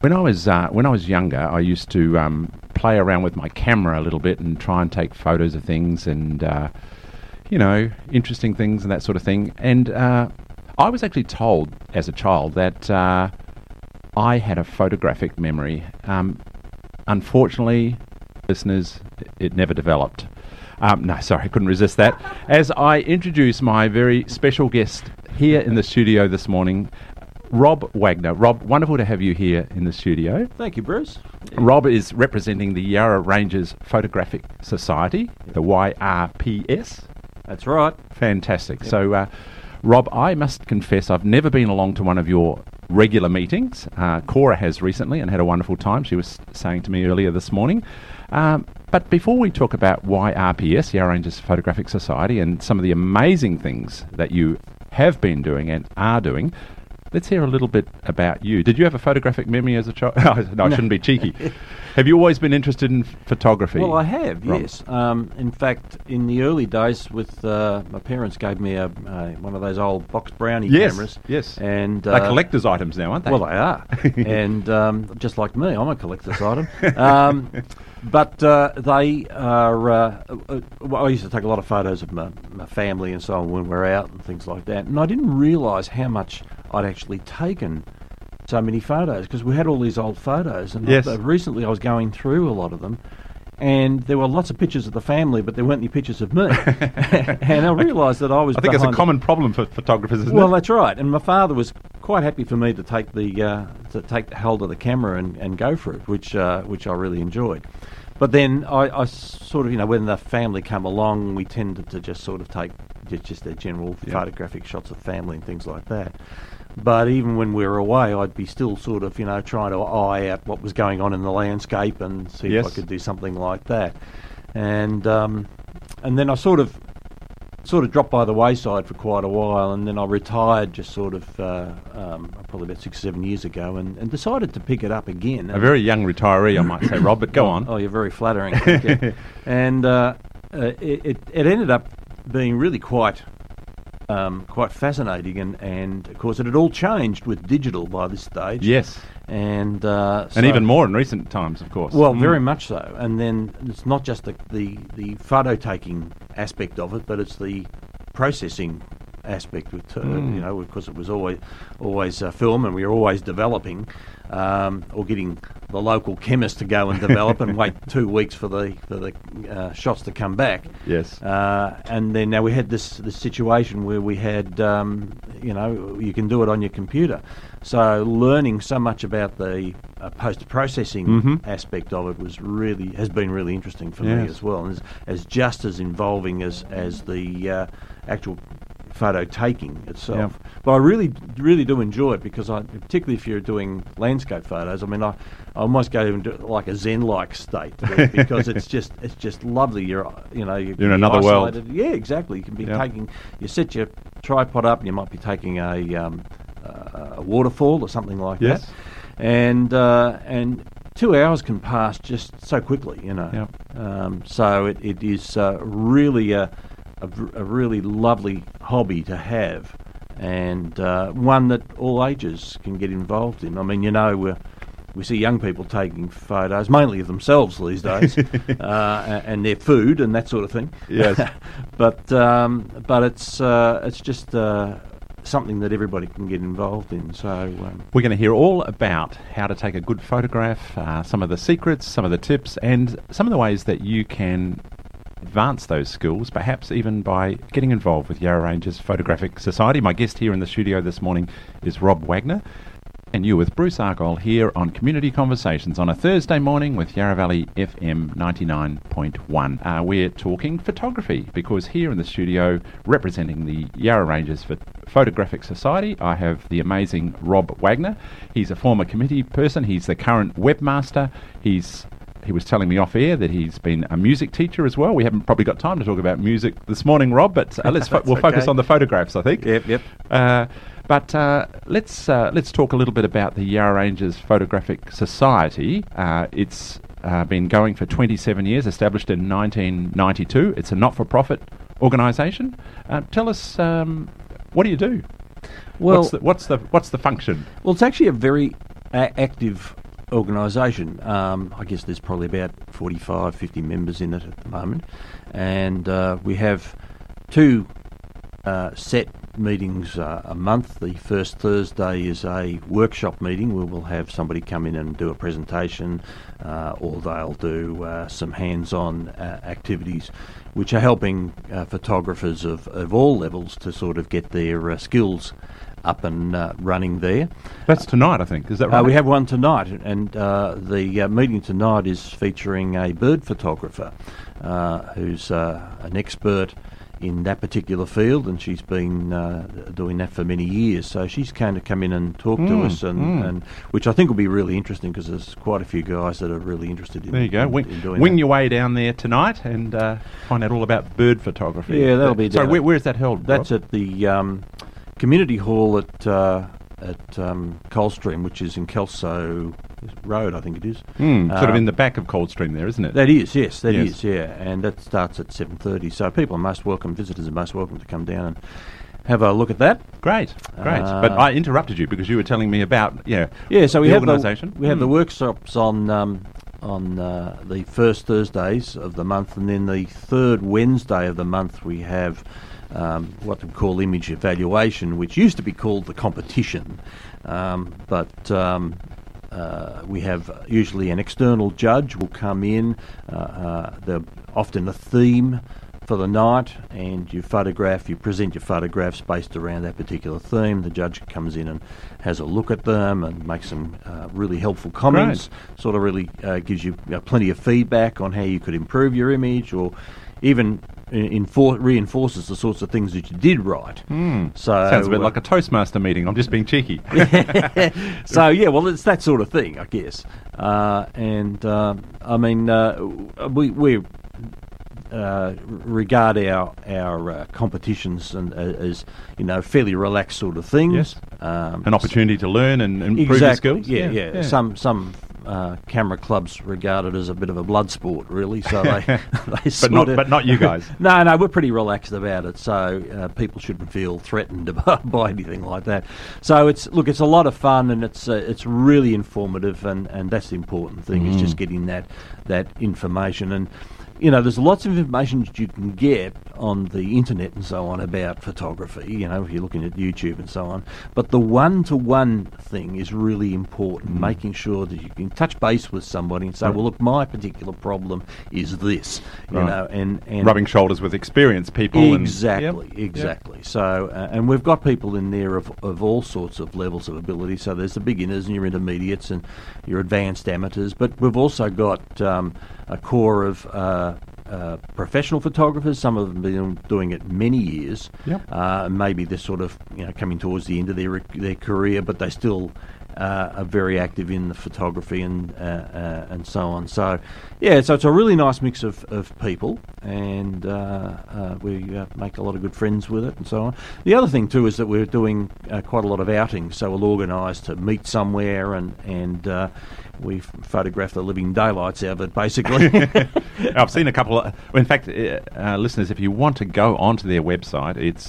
When I was younger, I used to play around with my camera a little bit and try and take photos of things and interesting things and that sort of thing. And I was actually told as a child that I had a photographic memory. Unfortunately, listeners, it never developed. No, sorry, I couldn't resist that. As I introduce my very special guest here in the studio this morning, Rob Wagner. Rob, wonderful to have you here in the studio. Thank you, Bruce. Rob is representing the Yarra Ranges Photographic Society, the YRPS. That's right. Fantastic. Yep. So, Rob, I must confess I've never been along to one of your regular meetings. Cora has recently and had a wonderful time. She was saying to me earlier this morning. But before we talk about YRPS, Yarra Ranges Photographic Society, and some of the amazing things that you have been doing and are doing, let's hear a little bit about you. Did you have a photographic memory as a child? No, I shouldn't be cheeky. Have you always been interested in photography? Well, I have, Rob? yes. In fact, in the early days, with my parents gave me one of those old box brownie cameras. Yes, and they're collector's items now, aren't they? Well, they are. And just like me, I'm a collector's item. But they are... I used to take a lot of photos of my family and so on when we're out and things like that. And I didn't realise how much I'd actually taken so many photos, because we had all these old photos. And yes. Recently I was going through a lot of them, and there were lots of pictures of the family, but there weren't any pictures of me. And I realised that I was... I think it's a common problem for photographers, isn't it? Well, that's right. And my father was quite happy for me to take the hold of the camera and go for it, which I really enjoyed. But then I sort of, when the family come along, we tended to just sort of take just their general photographic shots of family and things like that. But even when we were away, I'd be still sort of, trying to eye out what was going on in the landscape and see if I could do something like that. And then I sort of dropped by the wayside for quite a while, and then I retired just sort of probably about 6 or 7 years ago, and decided to pick it up again. A very young retiree, I might say, Rob, but go on. Oh, you're very flattering. Okay. And it ended up being really quite fascinating, and of course it had all changed with digital by this stage. Yes. And even more in recent times, of course. Well, very much so. And then it's not just the photo taking aspect of it, but it's the processing aspect with because it was always film, and we were always developing, or getting the local chemist to go and develop and wait 2 weeks for the shots to come back. Yes. And then now we had this situation where we had you can do it on your computer. So learning so much about the post-processing aspect of it has been really interesting for me as well, and is just as involving as the actual photo taking itself. But I really do enjoy it, because particularly if you're doing landscape photos, I almost go into like a zen-like state, because it's just lovely. You're in another isolated world. Yeah, exactly. You can be you set your tripod up, and you might be taking a waterfall or something like that, and 2 hours can pass just so quickly, So it is really a really lovely hobby to have, and one that all ages can get involved in. We see young people taking photos, mainly of themselves these days, and their food and that sort of thing. Yes, but it's just something that everybody can get involved in. So we're going to hear all about how to take a good photograph, some of the secrets, some of the tips, and some of the ways that you can advance those skills, perhaps even by getting involved with Yarra Ranges Photographic Society. My guest here in the studio this morning is Rob Wagner, and you're with Bruce Argyle here on Community Conversations on a Thursday morning with Yarra Valley FM 99.1. We're talking photography, because here in the studio, representing the Yarra Ranges Photographic Society, I have the amazing Rob Wagner. He's a former committee person. He's the current webmaster. He was telling me off air that he's been a music teacher as well. We haven't probably got time to talk about music this morning, Rob, but we'll focus on the photographs, I think. Yep. But let's talk a little bit about the Yarra Ranges Photographic Society. It's been going for 27 years, established in 1992. It's a not-for-profit organisation. Tell us, what do you do? Well, what's the function? Well, it's actually a very active organisation. I guess there's probably about 45, 50 members in it at the moment. And we have two set meetings a month. The first Thursday is a workshop meeting where we'll have somebody come in and do a presentation, or they'll do some hands-on activities which are helping photographers of all levels to sort of get their skills up and running there. That's tonight, I think. Is that right? We have one tonight, and the meeting tonight is featuring a bird photographer who's an expert in that particular field, and she's been doing that for many years. So she's going to come in and talk to us, and which I think will be really interesting because there's quite a few guys that are really interested in. There you go. in doing Wing that. your way down there tonight and find out all about bird photography. Yeah, that'll be. Sorry, where is that held? That's Rob? at the community hall at Coldstream, which is in Kelso Road, I think it is. Sort of in the back of Coldstream there, isn't it? That is, yes, that Yes. is, yeah. And that starts at 7:30. So people are most welcome, visitors are most welcome to come down and have a look at that. Great. But I interrupted you because you were telling me about Yeah, so we the have organisation. we have the workshops on the first Thursdays of the month, and then the third Wednesday of the month we have what we call image evaluation, which used to be called the competition, but we have usually an external judge will come in. They're often a theme for the night, and you present your photographs based around that particular theme. The judge comes in and has a look at them and makes some really helpful comments. Sort of really gives you plenty of feedback on how you could improve your image, or even reinforces the sorts of things that you did right. So Sounds a bit like a Toastmaster meeting. I'm just being cheeky. So yeah, well, it's that sort of thing, I guess. We regard our competitions as fairly relaxed sort of things. Yes. An opportunity to learn and improve exactly. your skills. Yeah. Some camera clubs regard it as a bit of a blood sport, really. So they but not you guys. No, we're pretty relaxed about it. So people shouldn't feel threatened by anything like that. So it's a lot of fun, and it's really informative, and that's the important thing is just getting that information. And there's lots of information that you can get on the internet and so on about photography, if you're looking at YouTube and so on. But the one-to-one thing is really important, making sure that you can touch base with somebody and say, well, look, my particular problem is this, and rubbing shoulders with experienced people. Exactly. So, and we've got people in there of all sorts of levels of ability. So there's the beginners and your intermediates and your advanced amateurs. But we've also got a core of professional photographers. Some of them have been doing it many years. Maybe they're sort of coming towards the end of their career, but they still are very active in the photography and so on. So so it's a really nice mix of people, and we make a lot of good friends with it and so on. The other thing too is that we're doing quite a lot of outings, so we'll organise to meet somewhere and we photograph the living daylights out of it, basically. I've seen a couple of... In fact, listeners, if you want to go onto their website, it's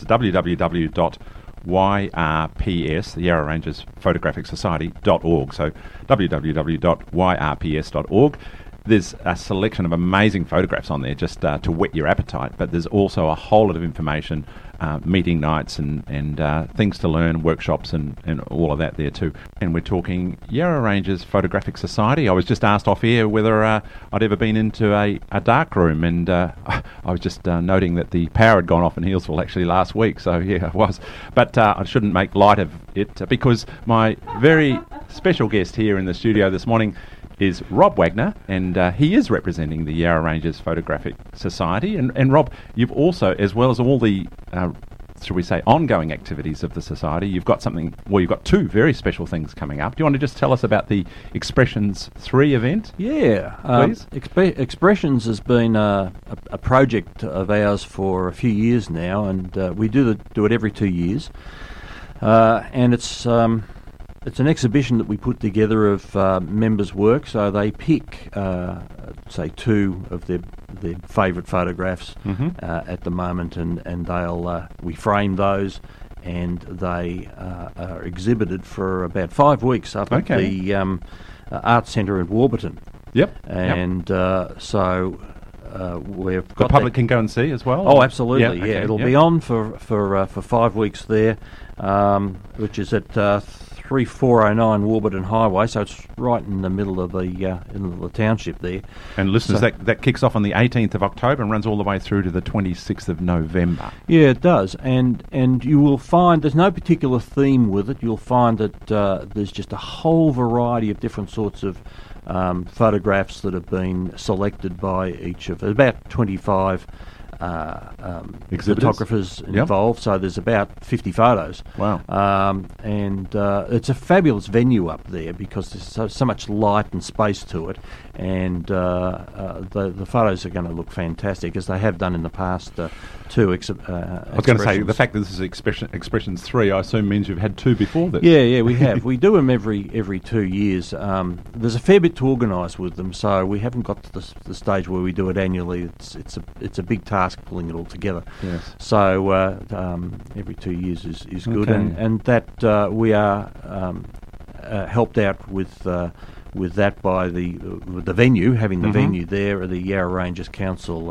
www.yrps, the Yarra Ranges Photographic Society.org. So www.yrps.org. There's a selection of amazing photographs on there just to whet your appetite, but there's also a whole lot of information, meeting nights and things to learn, workshops and all of that there too. And we're talking Yarra Ranges Photographic Society. I was just asked off air whether I'd ever been into a dark room, and I was just noting that the power had gone off in Healesville actually last week, so yeah, I was. But I shouldn't make light of it because my very special guest here in the studio this morning is Rob Wagner, and he is representing the Yarra Ranges Photographic Society. And Rob, you've also, as well as all the, shall we say, ongoing activities of the Society, you've got two very special things coming up. Do you want to just tell us about the Expressions 3 event? Yeah, please. Expressions has been a project of ours for a few years now, and we do it every 2 years. And it's an exhibition that we put together of members' work, so they pick, say, two of their favourite photographs at the moment, and we frame those, and they are exhibited for about 5 weeks up at the Art Centre in Warburton. Yep. And so we've The got public can go and see as well? Oh, absolutely, Yeah, okay, It'll yep. be on for 5 weeks there, which is at 3409 Warburton Highway, so it's right in the middle of the township there. And listeners, So- that kicks off on the 18th of October and runs all the way through to the 26th of November. Yeah, it does, and you will find there's no particular theme with it. You'll find that there's just a whole variety of different sorts of photographs that have been selected by each of about 25 Exhibitors? photographers Yep. involved. So there's about 50 photos. Wow. And it's a fabulous venue up there because there's so much light and space to it, and the photos are going to look fantastic, as they have done in the past two. I was going to say, the fact that this is Expressions 3, I assume means you've had two before this. Yeah, we have. We do them every 2 years. There's a fair bit to organise with them, so we haven't got to the stage where we do it annually. It's a big task pulling it all together. Yes. So every 2 years is good, Okay. and that we are helped out with that by with the venue, having the venue there. The Yarra Ranges Council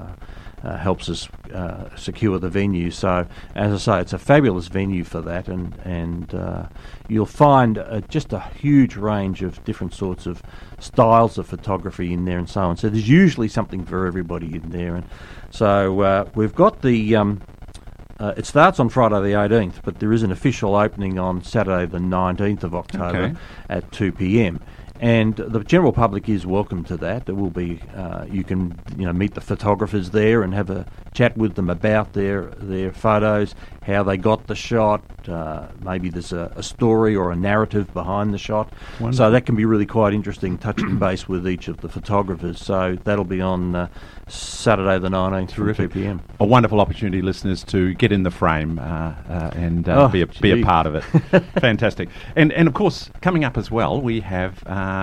helps us secure the venue. So, as I say, it's a fabulous venue for that, and you'll find just a huge range of different sorts of styles of photography in there and so on. So there's usually something for everybody in there. And so we've got the... it starts on Friday the 18th, but there is an official opening on Saturday the 19th of October at 2 p.m. And the general public is welcome to that. There will be, you can meet the photographers there and have a chat with them about their photos, how they got the shot. Maybe there's a story or a narrative behind the shot. Wonderful. So that can be really quite interesting, touching base with each of the photographers. So that'll be on Saturday the 19th from 2 p.m. A wonderful opportunity, listeners, to get in the frame and be a part of it. Fantastic. And of course, coming up as well, we have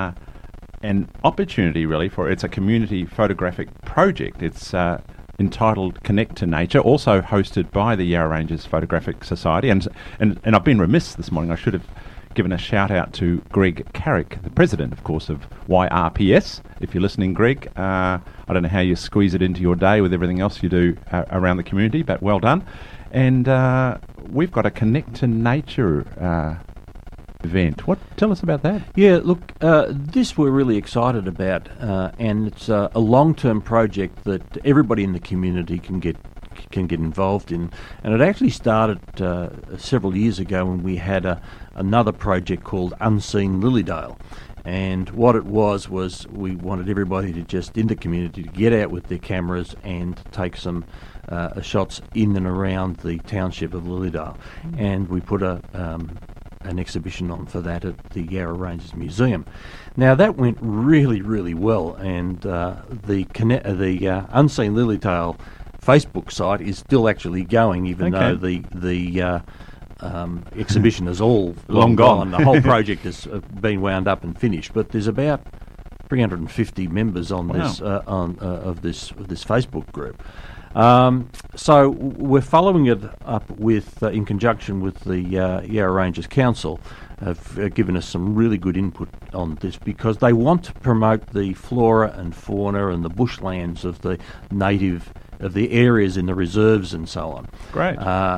an opportunity really it's a community photographic project. It's entitled Connect to Nature, also hosted by the Yarra Ranges Photographic Society. And I've been remiss this morning. I should have given a shout out to Greg Carrick, the president, of course, of YRPS. If you're listening, Greg, I don't know how you squeeze it into your day with everything else you do around the community, but well done. And we've got a Connect to Nature event. Tell us about that. Yeah, look, this we're really excited about, and it's a long-term project that everybody in the community can get involved in. And it actually started several years ago when we had another project called Unseen Lilydale. And what it was we wanted everybody to just, in the community, to get out with their cameras and take some shots in and around the township of Lilydale. And we put an exhibition on for that at the Yarra Ranges Museum. Now that went really, really well, and the Unseen Lilydale Facebook site is still actually going, even though the exhibition is all long gone. The whole project has been wound up and finished, but there's about 350 members on this of this Facebook group. So we're following it up with, in conjunction with the Yarra Ranges Council, have given us some really good input on this, because they want to promote the flora and fauna and the bushlands of the areas in the reserves and so on. Great.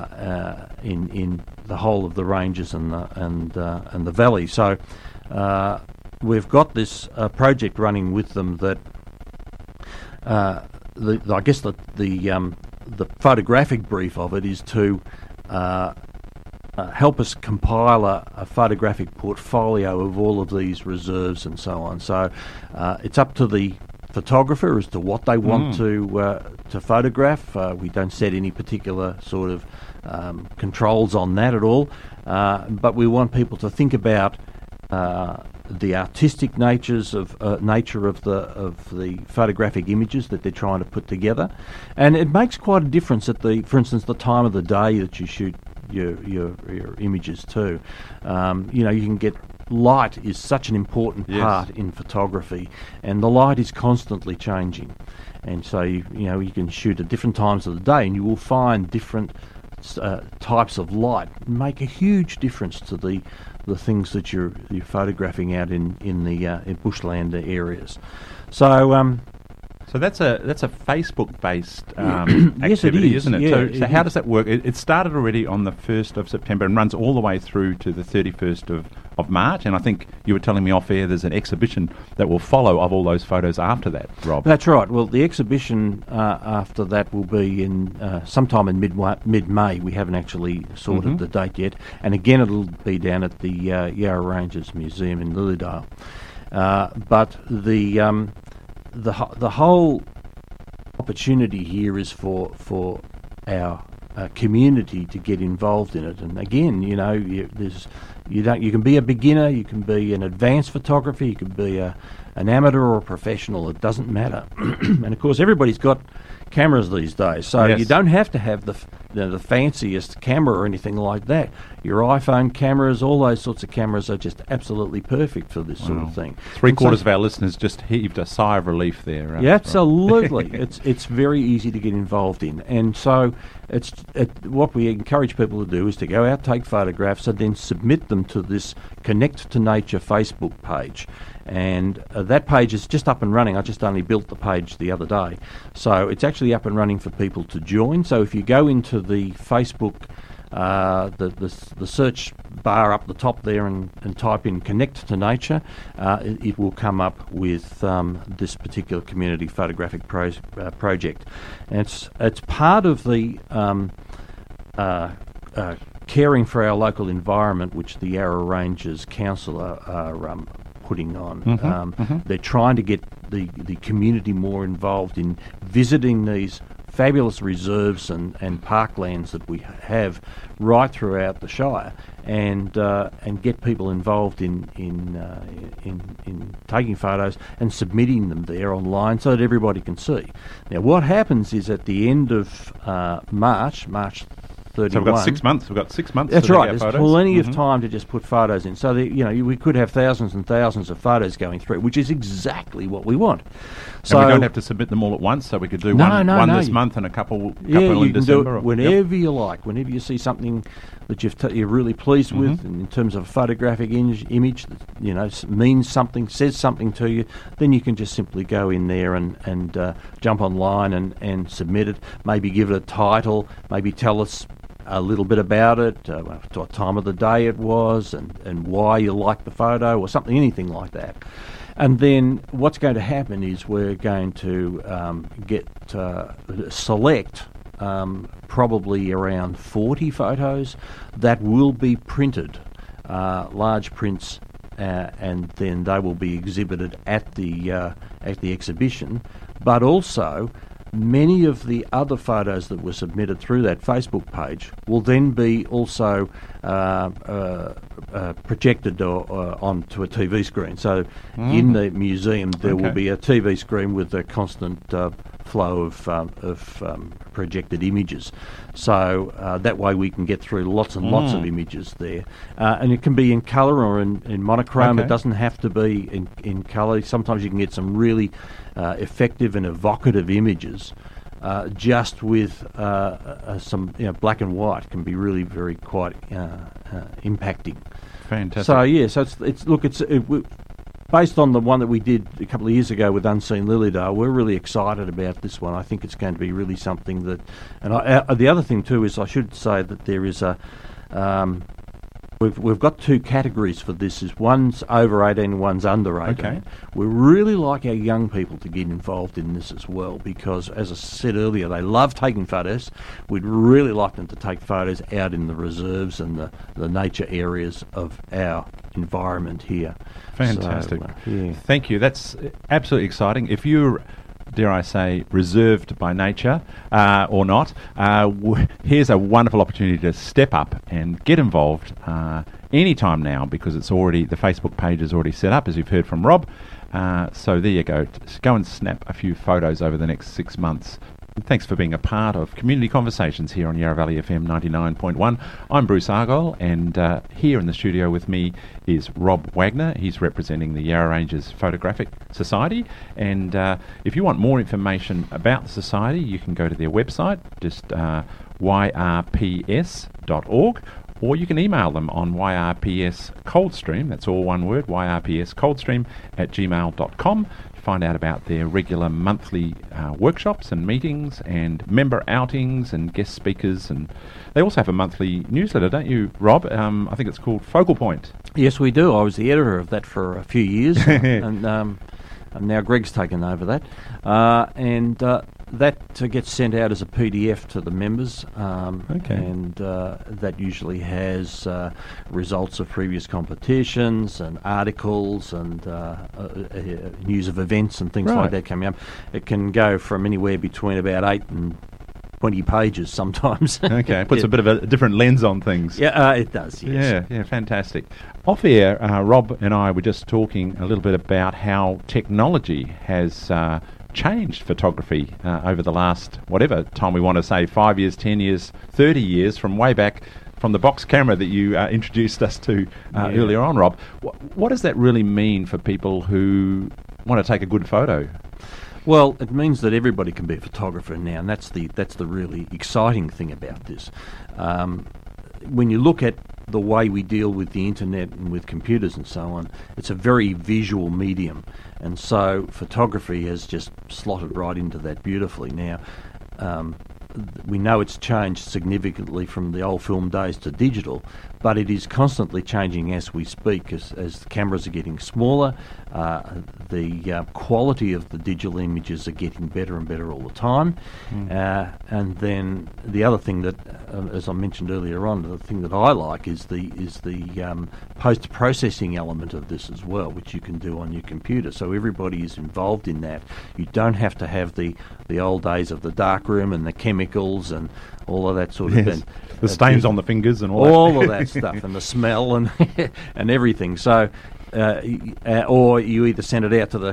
In the whole of the ranges and the valley. So we've got this project running with them that. I guess the photographic brief of it is to help us compile a photographic portfolio of all of these reserves and so on. So it's up to the photographer as to what they want to photograph. We don't set any particular sort of controls on that at all, but we want people to think about the artistic nature of the photographic images that they're trying to put together, and it makes quite a difference for instance, the time of the day that you shoot your images too. You can get light is such an important part in photography, and the light is constantly changing, and so you can shoot at different times of the day, and you will find different types of light make a huge difference to the things that you're photographing out in in bushland areas. So. So that's a Facebook-based Yes, it activity, is. isn't it? Yeah, so how does that work? It started already on the 1st of September and runs all the way through to the 31st of March. And I think you were telling me off air there's an exhibition that will follow of all those photos after that, Rob. That's right. Well, the exhibition after that will be in sometime in mid-May. We haven't actually sorted the date yet. And again, it'll be down at the Yarra Ranges Museum in Lilydale. But the whole opportunity here is for our community to get involved in it. And again, you can be a beginner, you can be an advanced photographer, you can be an amateur or a professional. It doesn't matter. And of course, everybody's got cameras these days, so Yes. you don't have to have the fanciest camera or anything like that. Your iPhone cameras, all those sorts of cameras are just absolutely perfect for this sort of thing. Three-quarters of our listeners just heaved a sigh of relief there. Yeah, absolutely. It's very easy to get involved in, and so what we encourage people to do is to go out, take photographs, and then submit them to this Connect to Nature Facebook page. And that page is just up and running. I just only built the page the other day, so it's actually up and running for people to join. So if you go into the Facebook, the search bar up the top there and type in Connect to Nature, it will come up with this particular community photographic project. And it's part of the caring for our local environment, which the Yarra Ranges Council are putting on. They're trying to get the community more involved in visiting these fabulous reserves and parklands that we have right throughout the Shire, and get people involved in taking photos and submitting them there online so that everybody can see. Now, what happens is at the end of March 31. So we've got 6 months. We've got 6 months. That's to right. take our There's photos. plenty of time to just put photos in. So we could have thousands and thousands of photos going through, which is exactly what we want. So and we don't have to submit them all at once. So we could do one this month and a couple you in can December. do it whenever you like. Whenever you see something that you're really pleased with, and in terms of a photographic image that means something, says something to you, then you can just simply go in there and jump online and submit it. Maybe give it a title. Maybe tell us a little bit about it, what time of the day it was, and why you like the photo, or something, anything like that. And then what's going to happen is we're going to select probably around 40 photos that will be printed, large prints, and then they will be exhibited at the exhibition. But also, many of the other photos that were submitted through that Facebook page will then be also projected onto a TV screen. So in the museum there will be a TV screen with a constant flow of projected images. So that way we can get through lots and lots of images there. And it can be in colour or in monochrome. It doesn't have to be in colour. Sometimes you can get some really effective and evocative images just with some black and white can be really very quite impacting. Fantastic. So it's based on the one that we did a couple of years ago with Unseen Lilydale. We're really excited about this one. I think it's going to be really something that. And the other thing too is I should say that there is a. We've got two categories for this. Is one's over 18 and one's under 18. Okay. We really like our young people to get involved in this as well because, as I said earlier, they love taking photos. We'd really like them to take photos out in the reserves and the nature areas of our environment here. Fantastic. So, Thank you. That's absolutely exciting. If you're, dare I say, reserved by nature or not, here's a wonderful opportunity to step up and get involved anytime now because the Facebook page is already set up, as you've heard from Rob. So there you go. Go and snap a few photos over the next 6 months. Thanks for being a part of Community Conversations here on Yarra Valley FM 99.1. I'm Bruce Argyle, and here in the studio with me is Rob Wagner. He's representing the Yarra Ranges Photographic Society, and if you want more information about the society, you can go to their website, just yrps.org, or you can email them on yrpscoldstream, that's all one word, yrpscoldstream@gmail.com. Find out about their regular monthly workshops and meetings and member outings and guest speakers, and they also have a monthly newsletter, don't you, Rob? I think it's called Focal Point. Yes, we do. I was the editor of that for a few years, and now Greg's taken over that, and that gets sent out as a PDF to the members, and that usually has results of previous competitions and articles and news of events and things like that coming up. It can go from anywhere between about 8 and 20 pages sometimes. Okay, it puts a bit of a different lens on things. Yeah, it does, yes. Yeah, fantastic. Off air, Rob and I were just talking a little bit about how technology has changed photography over the last, whatever time we want to say, 5 years, 10 years, 30 years, from way back from the box camera that you introduced us to earlier on, Rob. What does that really mean for people who want to take a good photo? Well, it means that everybody can be a photographer now, and that's the really exciting thing about this. When you look at the way we deal with the internet and with computers and so on, it's a very visual medium, and so photography has just slotted right into that beautifully. Now, we know it's changed significantly from the old film days to digital, but it is constantly changing as we speak, as the cameras are getting smaller, the quality of the digital images are getting better and better all the time. And then the other thing that, as I mentioned earlier on, the thing that I like is the post-processing element of this as well, which you can do on your computer. So everybody is involved in that. You don't have to have the old days of the darkroom and the chemicals and all of that sort of thing. The stains on the fingers and all of that stuff, and the smell and and everything. So, or you either send it out to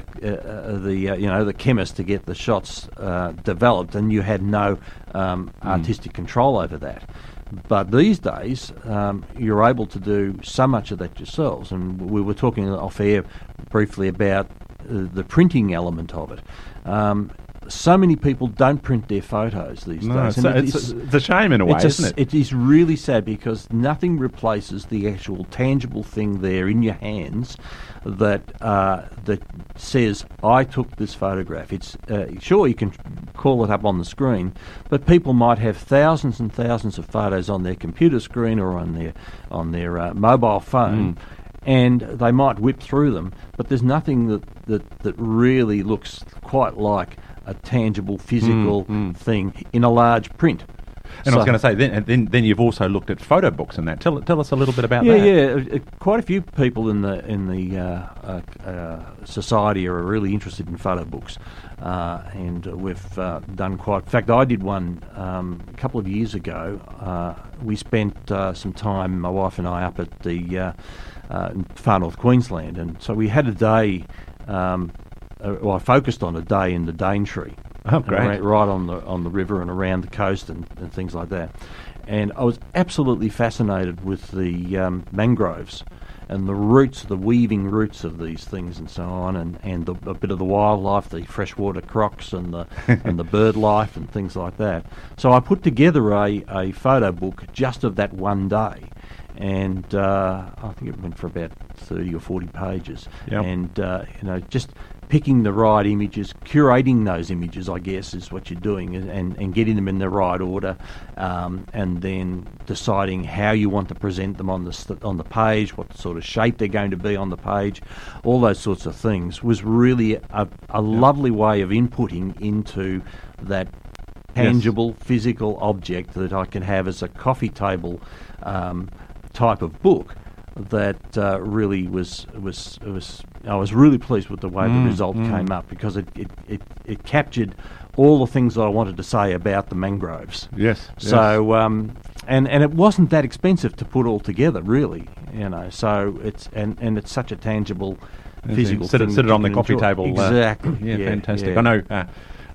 the chemist to get the shots developed, and you had no artistic control over that. But these days, you're able to do so much of that yourselves. And we were talking off air briefly about the printing element of it. So many people don't print their photos these days. So it's a shame in a way, isn't it? It is really sad, because nothing replaces the actual tangible thing there in your hands that says, I took this photograph. It's sure, you can call it up on the screen, but people might have thousands and thousands of photos on their computer screen or on their mobile phone. And they might whip through them, but there's nothing that really looks quite like a tangible, physical thing in a large print. And I was going to say, then you've also looked at photo books and that. Tell us a little bit about that. Yeah. Quite a few people in the society are really interested in photo books, and we've done quite. In fact, I did one a couple of years ago. We spent some time, my wife and I, up at the in far north Queensland, and so we had a day. I focused on a day in the Daintree. Oh, great! Right on the river and around the coast and things like that. And I was absolutely fascinated with the mangroves and the roots, the weaving roots of these things and so on, and a bit of the wildlife, the freshwater crocs and the and the bird life and things like that. So I put together a photo book just of that one day. And I think it went for about 30 or 40 pages. Yep. And just picking the right images, curating those images, I guess, is what you're doing, and getting them in the right order, and then deciding how you want to present them on the page, what sort of shape they're going to be on the page, all those sorts of things, was really a lovely way of inputting into that tangible, physical object that I can have as a coffee table type of book. That really was I was really pleased with the way the result came up, because it captured all the things that I wanted to say about the mangroves. Yes. So and it wasn't that expensive to put all together, really. So it's and it's such a tangible, physical thing. Sit it on the coffee table. Exactly. Fantastic. Yeah. I know.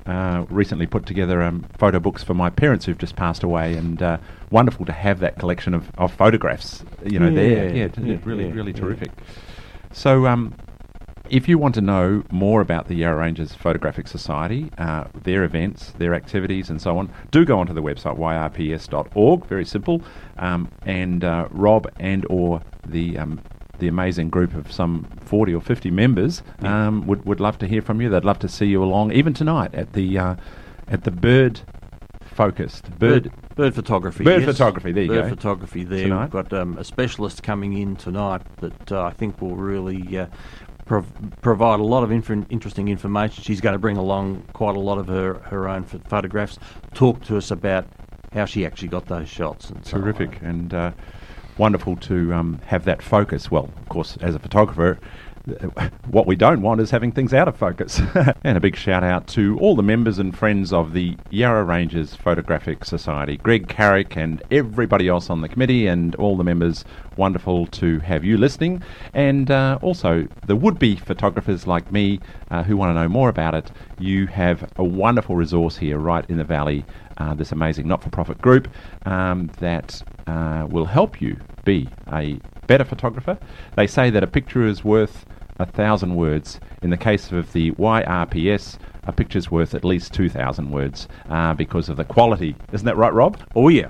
recently put together photo books for my parents who've just passed away, and wonderful to have that collection of photographs, there. Really terrific. So, if you want to know more about the Yarra Ranges Photographic Society, their events, their activities and so on, do go onto the website yrps.org, very simple, and Rob and or the amazing group of some 40 or 50 members would love to hear from you. They'd love to see you along, even tonight at the bird photography. Bird photography, there you go. Bird photography there. Tonight. We've got a specialist coming in tonight that I think will really provide a lot of interesting information. She's going to bring along quite a lot of her own photographs, talk to us about how she actually got those shots. And terrific, and wonderful to have that focus. Well, of course, as a photographer, what we don't want is having things out of focus. And a big shout out to all the members and friends of the Yarra Ranges Photographic Society, Greg Carrick and everybody else on the committee and all the members. Wonderful to have you listening, and also the would-be photographers like me who want to know more about it. You have a wonderful resource here right in the valley, this amazing not-for-profit group that will help you be a better photographer. They say that a picture is worth 1,000 words. In the case of the YRPS, a picture's worth at least 2,000 words because of the quality. Isn't that right, Rob? Oh, yeah.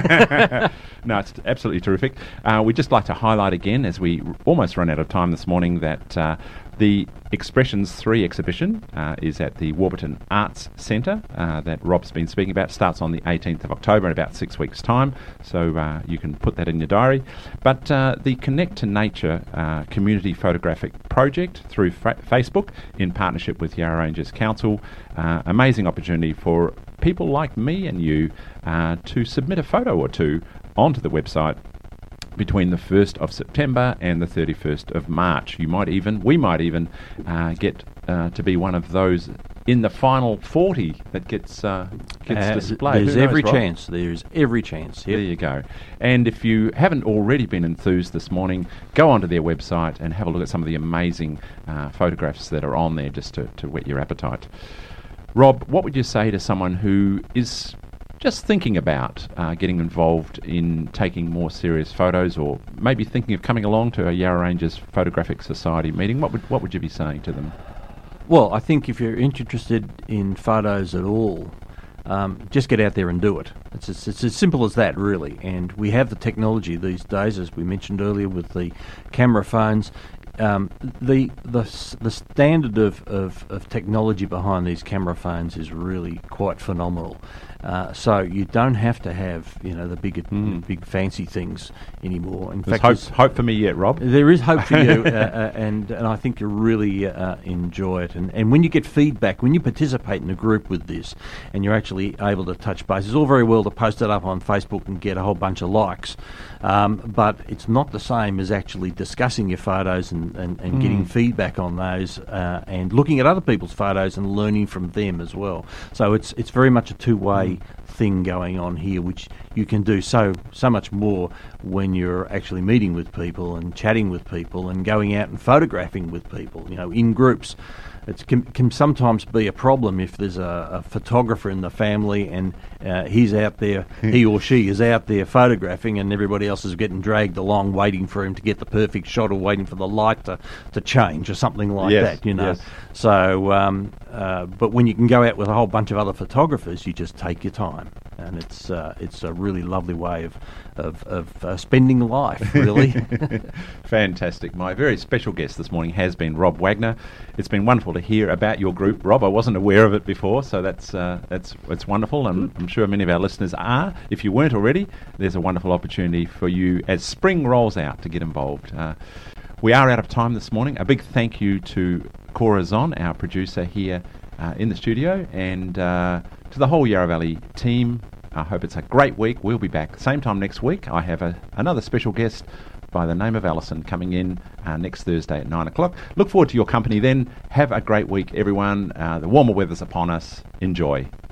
No, it's absolutely terrific. We'd just like to highlight again, as we almost run out of time this morning, that the Expressions 3 exhibition is at the Warburton Arts Centre that Rob's been speaking about. Starts on the 18th of October in about 6 weeks' time, so you can put that in your diary. But the Connect to Nature community photographic project through Facebook in partnership with Yarra Ranges Council, amazing opportunity for people like me and you to submit a photo or two onto the website between the 1st of September and the 31st of March. We might even get to be one of those in the final 40 that gets displayed. There's every chance. There's every chance. Yep. There you go. And if you haven't already been enthused this morning, go onto their website and have a look at some of the amazing photographs that are on there just to whet your appetite. Rob, what would you say to someone who is just thinking about getting involved in taking more serious photos, or maybe thinking of coming along to a Yarra Ranges Photographic Society meeting? What would you be saying to them? Well, I think if you're interested in photos at all, just get out there and do it. It's as simple as that, really. And we have the technology these days, as we mentioned earlier, with the camera phones. The standard of technology behind these camera phones is really quite phenomenal. So you don't have to have the big fancy things anymore. In fact, there's hope for me yet, Rob. There is hope for you, and I think you'll really enjoy it. And when you get feedback, when you participate in a group with this, and you're actually able to touch base, it's all very well to post it up on Facebook and get a whole bunch of likes, but it's not the same as actually discussing your photos and getting feedback on those, and looking at other people's photos and learning from them as well. So it's very much a two-way thing going on here, which you can do so much more when you're actually meeting with people and chatting with people and going out and photographing with people, in groups. It can sometimes be a problem if there's a photographer in the family and he's out there, he or she is out there photographing, and everybody else is getting dragged along waiting for him to get the perfect shot or waiting for the light to change or something like that, Yes. So, but when you can go out with a whole bunch of other photographers, you just take your time, and it's a really lovely way of spending life, really. Fantastic. My very special guest this morning has been Rob Wagner. It's been wonderful to hear about your group, Rob. I wasn't aware of it before, so that's wonderful, and I'm sure many of our listeners are. If you weren't already, there's a wonderful opportunity for you as spring rolls out to get involved. We are out of time this morning. A big thank you to Cora Zon, our producer here in the studio, and to the whole Yarra Valley team. I hope it's a great week. We'll be back same time next week. I have another special guest by the name of Alison coming in next Thursday at 9 o'clock. Look forward to your company then. Have a great week, everyone. The warmer weather's upon us. Enjoy.